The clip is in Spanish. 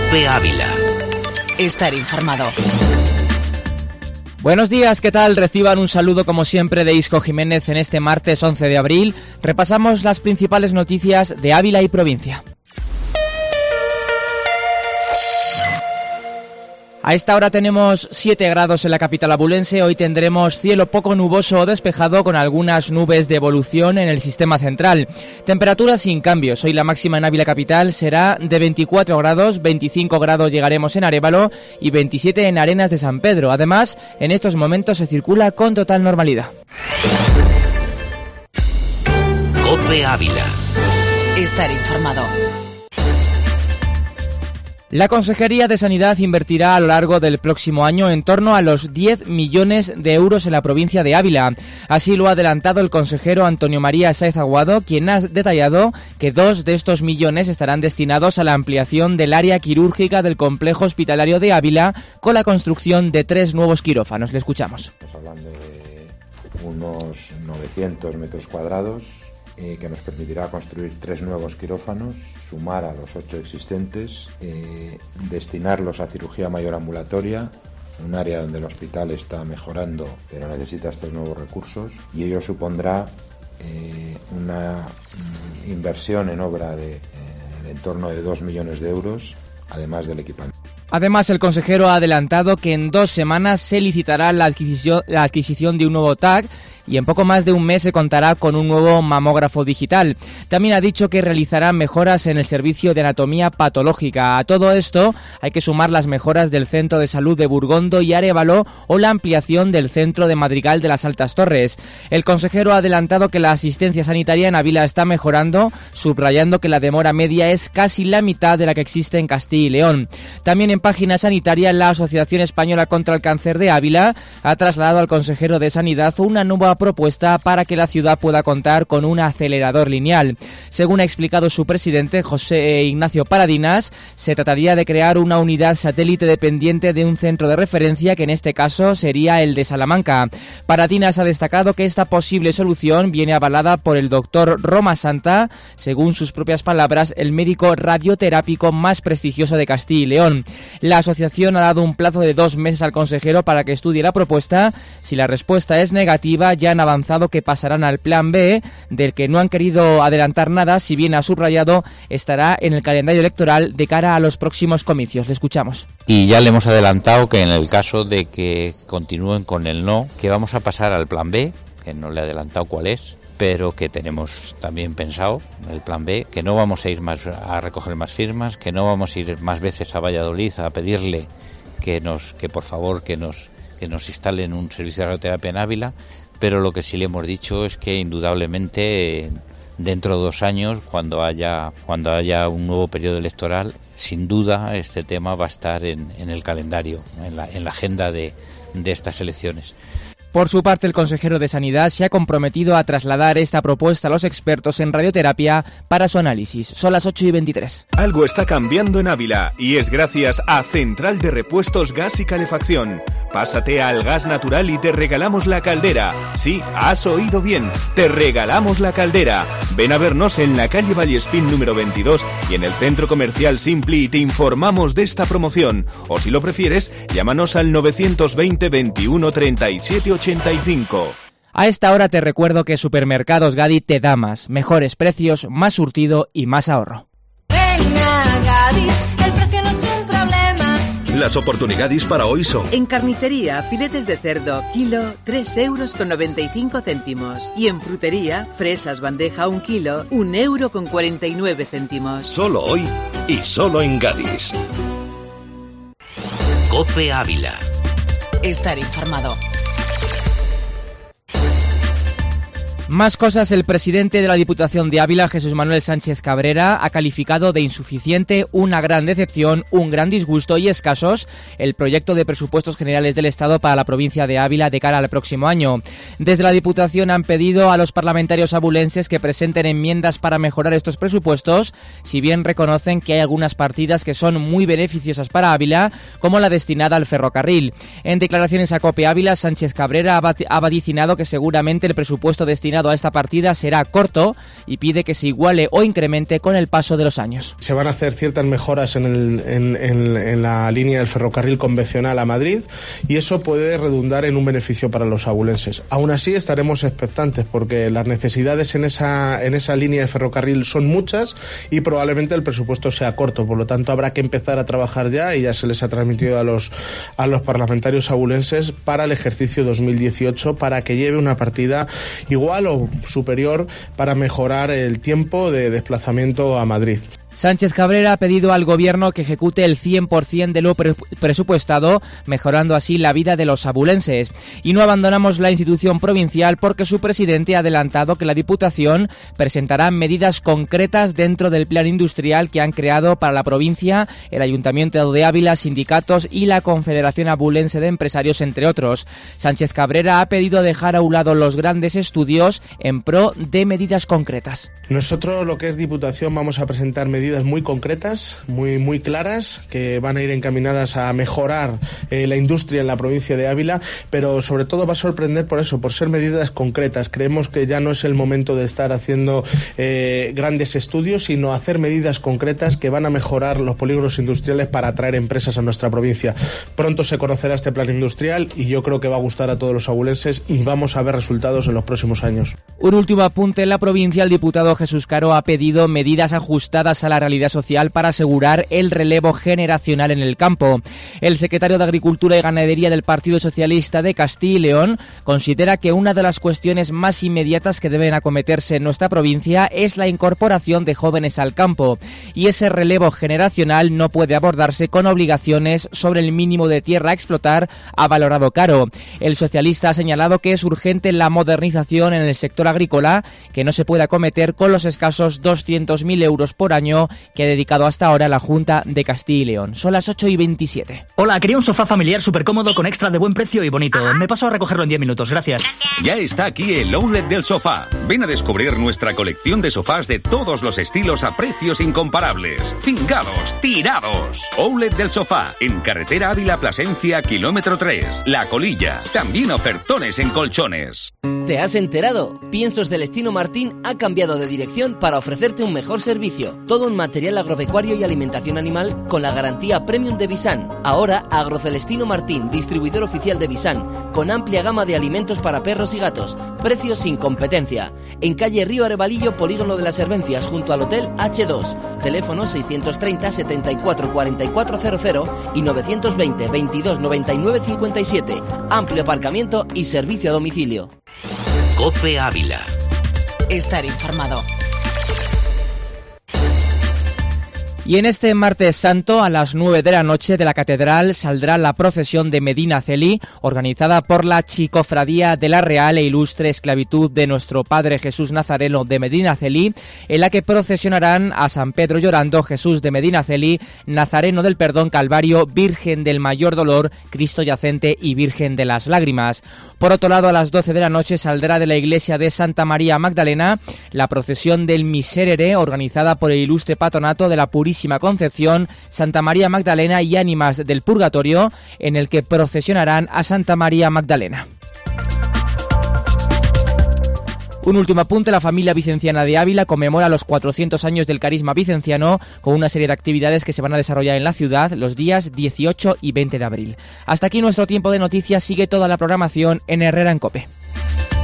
COPE Ávila. Estar informado. Buenos días, ¿qué tal? Reciban un saludo como siempre de Isco Jiménez en este martes 11 de abril. Repasamos las principales noticias de Ávila y provincia. A esta hora tenemos 7 grados en la capital abulense. Hoy tendremos cielo poco nuboso o despejado con algunas nubes de evolución en el sistema central. Temperaturas sin cambios. Hoy la máxima en Ávila capital será de 24 grados, 25 grados llegaremos en Arévalo y 27 en Arenas de San Pedro. Además, en estos momentos se circula con total normalidad. COPE Ávila. Estar informado. La Consejería de Sanidad invertirá a lo largo del próximo año en torno a los 10 millones de euros en la provincia de Ávila. Así lo ha adelantado el consejero Antonio María Sáez Aguado, quien ha detallado que 2 de estos millones estarán destinados a la ampliación del área quirúrgica del complejo hospitalario de Ávila con la construcción de 3 nuevos quirófanos. Le escuchamos. Estamos hablando de unos 900 metros cuadrados que nos permitirá construir 3 nuevos quirófanos, sumar a los 8 existentes, destinarlos a cirugía mayor ambulatoria, un área donde el hospital está mejorando pero necesita estos nuevos recursos, y ello supondrá una inversión en obra en torno de 2 millones de euros, además del equipamiento. Además, el consejero ha adelantado que en 2 semanas se licitará la adquisición de un nuevo TAC y en poco más de un mes se contará con un nuevo mamógrafo digital. También ha dicho que realizará mejoras en el servicio de anatomía patológica. A todo esto hay que sumar las mejoras del Centro de Salud de Burgondo y Arévalo o la ampliación del Centro de Madrigal de las Altas Torres. El consejero ha adelantado que la asistencia sanitaria en Ávila está mejorando, subrayando que la demora media es casi la mitad de la que existe en Castilla y León. También en página sanitaria, la Asociación Española contra el Cáncer de Ávila ha trasladado al consejero de Sanidad una nueva propuesta para que la ciudad pueda contar con un acelerador lineal. Según ha explicado su presidente, José Ignacio Paradinas, se trataría de crear una unidad satélite dependiente de un centro de referencia, que en este caso sería el de Salamanca. Paradinas ha destacado que esta posible solución viene avalada por el doctor Roma Santa, según sus propias palabras, el médico radioterápico más prestigioso de Castilla y León. La asociación ha dado un plazo de 2 meses al consejero para que estudie la propuesta. Si la respuesta es negativa, ya han avanzado que pasarán al plan B, del que no han querido adelantar nada, si bien ha subrayado estará en el calendario electoral de cara a los próximos comicios. Le escuchamos. Y ya le hemos adelantado que en el caso de que continúen con el no, que vamos a pasar al plan B, que no le he adelantado cuál es, pero que tenemos también pensado el plan B, que no vamos a ir más a recoger más firmas, que no vamos a ir más veces a Valladolid a pedirle que por favor que nos instalen un servicio de radioterapia en Ávila, pero lo que sí le hemos dicho es que indudablemente dentro de 2 años, cuando haya un nuevo periodo electoral, sin duda este tema va a estar en el calendario, en la agenda de estas elecciones. Por su parte, el consejero de Sanidad se ha comprometido a trasladar esta propuesta a los expertos en radioterapia para su análisis. Son las 8:23. Algo está cambiando en Ávila y es gracias a Central de Repuestos Gas y Calefacción. Pásate al gas natural y te regalamos la caldera. Sí, has oído bien, te regalamos la caldera. Ven a vernos en la calle Vallespín número 22 y en el Centro Comercial Simpli y te informamos de esta promoción. O si lo prefieres, llámanos al 920 21 37 85. A esta hora te recuerdo que Supermercados Gadi te da más, mejores precios, más surtido y más ahorro. Venga, Gadis, el precio no es un problema. Las oportunidades para hoy son: en carnicería, filetes de cerdo, kilo, 3,95 €. Y en frutería, fresas bandeja 1 kilo, 1,49 €. Solo hoy y solo en Gadis. COPE Ávila. Estar informado. Más cosas. El presidente de la Diputación de Ávila, Jesús Manuel Sánchez Cabrera, ha calificado de insuficiente, una gran decepción, un gran disgusto y escasos el proyecto de presupuestos generales del Estado para la provincia de Ávila de cara al próximo año. Desde la Diputación han pedido a los parlamentarios abulenses que presenten enmiendas para mejorar estos presupuestos, si bien reconocen que hay algunas partidas que son muy beneficiosas para Ávila, como la destinada al ferrocarril. En declaraciones a COPE Ávila, Sánchez Cabrera ha vaticinado que seguramente el presupuesto destinado destinado a esta partida será corto y pide que se iguale o incremente con el paso de los años. Se van a hacer ciertas mejoras en la línea del ferrocarril convencional a Madrid y eso puede redundar en un beneficio para los abulenses. Aún así estaremos expectantes porque las necesidades en esa línea de ferrocarril son muchas y probablemente el presupuesto sea corto, por lo tanto habrá que empezar a trabajar ya, y ya se les ha transmitido a los parlamentarios abulenses para el ejercicio 2018 para que lleve una partida igual o superior para mejorar el tiempo de desplazamiento a Madrid. Sánchez Cabrera ha pedido al Gobierno que ejecute el 100% de lo presupuestado, mejorando así la vida de los abulenses. Y no abandonamos la institución provincial porque su presidente ha adelantado que la Diputación presentará medidas concretas dentro del plan industrial que han creado para la provincia el Ayuntamiento de Ávila, sindicatos y la Confederación Abulense de Empresarios, entre otros. Sánchez Cabrera ha pedido dejar a un lado los grandes estudios en pro de medidas concretas. Nosotros, lo que es Diputación, vamos a presentar medidas muy concretas, muy claras, que van a ir encaminadas a mejorar la industria en la provincia de Ávila, pero sobre todo va a sorprender por ser medidas concretas. Creemos que ya no es el momento de estar haciendo grandes estudios, sino hacer medidas concretas que van a mejorar los polígonos industriales para atraer empresas a nuestra provincia. Pronto se conocerá este plan industrial y yo creo que va a gustar a todos los abulenses y vamos a ver resultados en los próximos años. Un último apunte: en la provincia el diputado Jesús Caro ha pedido medidas ajustadas a la realidad social para asegurar el relevo generacional en el campo. El secretario de Agricultura y Ganadería del Partido Socialista de Castilla y León considera que una de las cuestiones más inmediatas que deben acometerse en nuestra provincia es la incorporación de jóvenes al campo, y ese relevo generacional no puede abordarse con obligaciones sobre el mínimo de tierra a explotar, ha valorado Caro. El socialista ha señalado que es urgente la modernización en el sector agrícola, que no se puede acometer con los escasos 200.000 euros por año que ha dedicado hasta ahora la Junta de Castilla y León. Son las 8:27. Hola, quería un sofá familiar súper cómodo con extra de buen precio y bonito. Me paso a recogerlo en 10 minutos, gracias. Ya está aquí el Outlet del Sofá. Ven a descubrir nuestra colección de sofás de todos los estilos a precios incomparables. Cingados, tirados. Outlet del Sofá, en carretera Ávila-Plasencia, kilómetro 3, La Colilla. También ofertones en colchones. ¿Te has enterado? Piensos Celestino Martín ha cambiado de dirección para ofrecerte un mejor servicio. Todo en material agropecuario y alimentación animal con la garantía Premium de Visan. Ahora, Agrocelestino Martín, distribuidor oficial de Visan, con amplia gama de alimentos para perros y gatos. Precios sin competencia. En calle Río Arevalillo, Polígono de las Servencias, junto al Hotel H2. Teléfono 630 74 4400 y 920 22 99 57. Amplio aparcamiento y servicio a domicilio. COPE Ávila. Estar informado. Y en este martes santo, a las 9 de la noche, de la catedral saldrá la procesión de Medinaceli, organizada por la Chicofradía de la Real e Ilustre Esclavitud de Nuestro Padre Jesús Nazareno de Medinaceli, en la que procesionarán a San Pedro Llorando, Jesús de Medinaceli, Nazareno del Perdón Calvario, Virgen del Mayor Dolor, Cristo Yacente y Virgen de las Lágrimas. Por otro lado, a las 12 de la noche saldrá de la iglesia de Santa María Magdalena la procesión del Miserere, organizada por el Ilustre Patronato de la Purísima Concepción, Santa María Magdalena y Ánimas del Purgatorio, en el que procesionarán a Santa María Magdalena. Un último apunte: la familia vicenciana de Ávila conmemora los 400 años del carisma vicenciano con una serie de actividades que se van a desarrollar en la ciudad los días 18 y 20 de abril. Hasta aquí nuestro tiempo de noticias. Sigue toda la programación en Herrera en COPE.